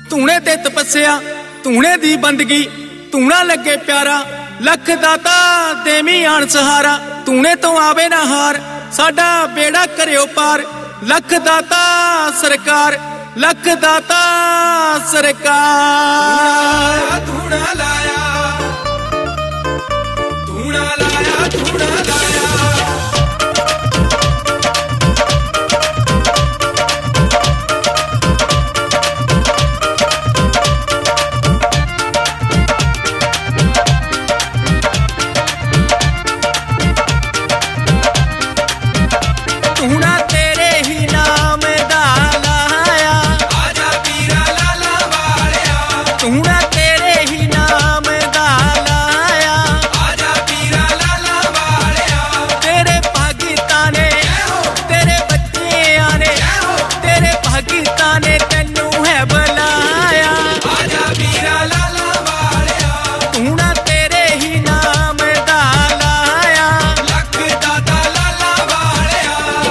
ਧੂਣੇ ਤੇ ਤਪੱਸਿਆ ਧੂਣੇ ਦੀ ਬੰਦਗੀ ਧੂਣਾ ਲੱਗੇ ਪਿਆਰਾ ਲੱਖ ਦਾਤਾ ਦੇਵੀਂ ਆਣ ਸਹਾਰਾ ਧੂਣੇ ਤੋਂ ਆਵੇ ਨਾ ਹਾਰ ਸਾਡਾ ਬੇੜਾ ਕਰਿਓ ਪਾਰ ਲੱਖ ਦਾਤਾ ਸਰਕਾਰ ਲੱਖ ਦਾਤਾ ਸਰਕਾਰ ਧੂਣਾ ਲਾਇਆ ਧੂਣਾ ਲਾਇਆ ਧੂਣਾ ਲਾਇਆ ਧੂਣਾ ਤੇਰੇ ਹੀ ਨਾਮ ਦਾ ਲਾਇਆ ਆਜਾ ਪੀਰਾ ਲਾਲਾ ਵਾਲਿਆ ਧੂਣਾ ਤੇਰੇ ਹੀ ਨਾਮ ਦਾ ਲਾਇਆ ਆਜਾ ਪੀਰਾ ਲਾਲਾ ਵਾਲਿਆ ਤੇਰੇ ਭਾਗੀਤਾ ਨੇ ਤੇਰੇ ਬੱਚਿਆਂ ਨੇ ਤੇਰੇ ਭਾਗੀਤਾ ਨੇ ਤੈਨੂੰ ਹੈ ਬੁਲਾਇਆ ਆਜਾ ਪੀਰਾ ਲਾਲਾ ਵਾਲਿਆ ਧੂਣਾ ਤੇਰੇ ਹੀ ਨਾਮ ਦਾ ਲਾਇਆ ਲੱਖ ਦਾਤਾ ਲਾਲਾ ਵਾਲਿਆ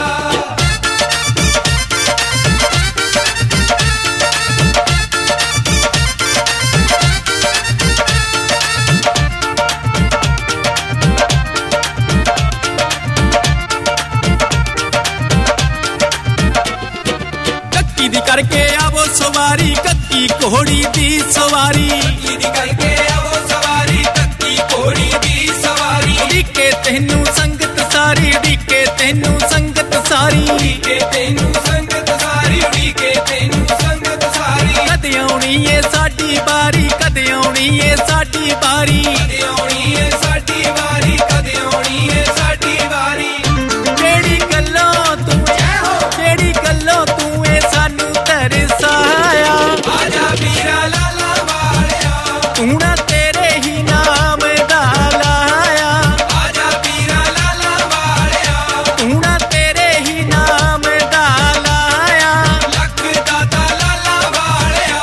ਕੱਕੀ ਦੀ ਕਰਕੇ ਆਵੋ ਸਵਾਰੀ ਕੱਕੀ ਘੋੜੀ ਦੀ ਸਵਾਰੀ ਇਹਦੀ ਕਰਕੇ ਆਵੋ ਸਵਾਰੀ ਕੱਤੀ ਘੋੜੀ ਦੀ ਸਵਾਰੀ ਢੀਕੇ ਤੈਨੂੰ ਸੰਗਤ ਸਾਰੀ ਢੀਕੇ ਤੈਨੂੰ ਸੰਗਤ ਸਾਰੀ ਢੀਕੇ ਤੈਨੂੰ ਸੰਗਤ ਸਾਰੀ ਢੀਕੇ ਤੈਨੂੰ ਸੰਗਤ ਸਾਰੀ ਕਦ ਆਉਣੀ ਏ ਸਾਡੀ ਬਾਰੀ ਕਦ ਆਉਣੀ ਏ ਸਾਡੀ ਬਾਰੀ ਕਦੇ ਆਉਣੀ ਏ ਸਾਡੀ ਵਾਰੀ ਕਦੇ ਆਉਣੀ ਏ ਸਾਡੀ ਵਾਰੀ ਕਿਹੜੀ ਗੱਲੋਂ ਤੂੰ ਕਿਹੜੀ ਗੱਲੋਂ ਤੂੰ ਏ ਸਾਨੂੰ ਤਰਸਾਇਆ ਆਜਾ ਪੀਰਾ ਲਾਲਾ ਵਾਲਿਆ ਧੂਣਾ ਤੇਰੇ ਹੀ ਨਾਮ ਦਾ ਲਾਇਆ ਆਜਾ ਪੀਰਾ ਲਾਲਾ ਵਾਲਿਆ ਧੂਣਾ ਤੇਰੇ ਹੀ ਨਾਮ ਦਾ ਲਾਇਆ ਲੱਖ ਦਾਤਾ ਲਾਲਾ ਵਾਲਿਆ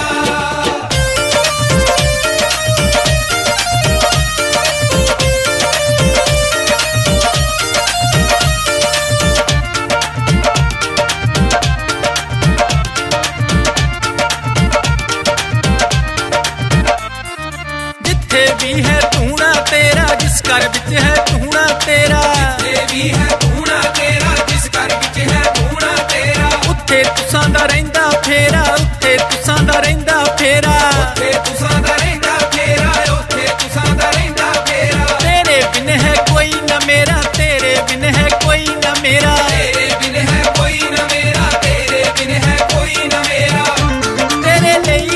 ਜਿੱਥੇ ਵੀ ਹੈ ਧੂਣਾ ਤੇਰਾ ਜਿਸ ਘਰ ਵਿੱਚ ਹੈ ਧੂਣਾ ਤੇਰਾ ਇਹ ਵੀ ਹੈ ਧੂਣਾ ਤੇਰਾ ਜਿਸ ਘਰ ਵਿੱਚ ਹੈ ਧੂਣਾ ਤੇਰਾ ਉੱਥੇ ਤੁਸਾਂ ਦਾ ਰਹਿੰਦਾ ਫੇਰਾ ਉੱਥੇ ਤੁਸਾਂ ਦਾ ਰਹਿੰਦਾ ਫੇਰਾ ਉੱਥੇ ਤੁਸਾਂ ਦਾ ਰਹਿੰਦਾ ਫੇਰਾ ਉੱਥੇ ਤੁਸਾਂ ਦਾ ਰਹਿੰਦਾ ਫੇਰਾ ਤੇਰੇ ਬਿਨ ਹੈ ਕੋਈ ਨਾ ਮੇਰਾ ਤੇਰੇ ਬਿਨ ਹੈ ਕੋਈ ਨਾ ਮੇਰਾ ਤੇਰੇ ਬਿਨ ਹੈ ਕੋਈ ਨਾ ਮੇਰਾ ਤੇਰੇ ਬਿਨ ਹੈ ਕੋਈ ਨਾ ਮੇਰਾ ਤੇਰੇ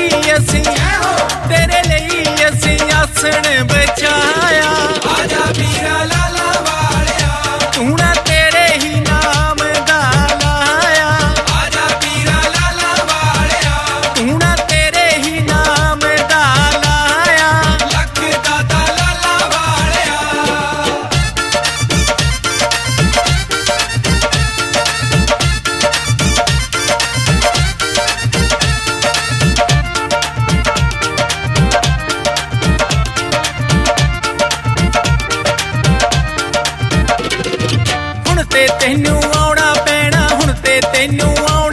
ਲਈ ਅਸੀਂ ਆਸਣ ਬਚਾਇਆ ਆਜਾ ਪੀਰਾ ਲਾਲਾ ਵਾਲਿਆ ਧੂਣਾ ਤੇਰੇ ਹੀ ਨਾਮ ਦਾ ਲਾਇਆ ਆਜਾ ਪੀਰਾ ਲਾਲਾ ਵਾਲਿਆ ਧੂਣਾ ਤੇਰੇ ਹੀ ਨਾਮ ਦਾ ਲਾਇਆ ਲੱਖ ਦਾਤਾ ਲਾਲਾ ਵਾਲਿਆ ਹੁਣ ਤੇ ਤੈਨੂੰ ਆਉਣਾ ਪੈਣਾ ਹੁਣ ਤੇ ਤੈਨੂੰ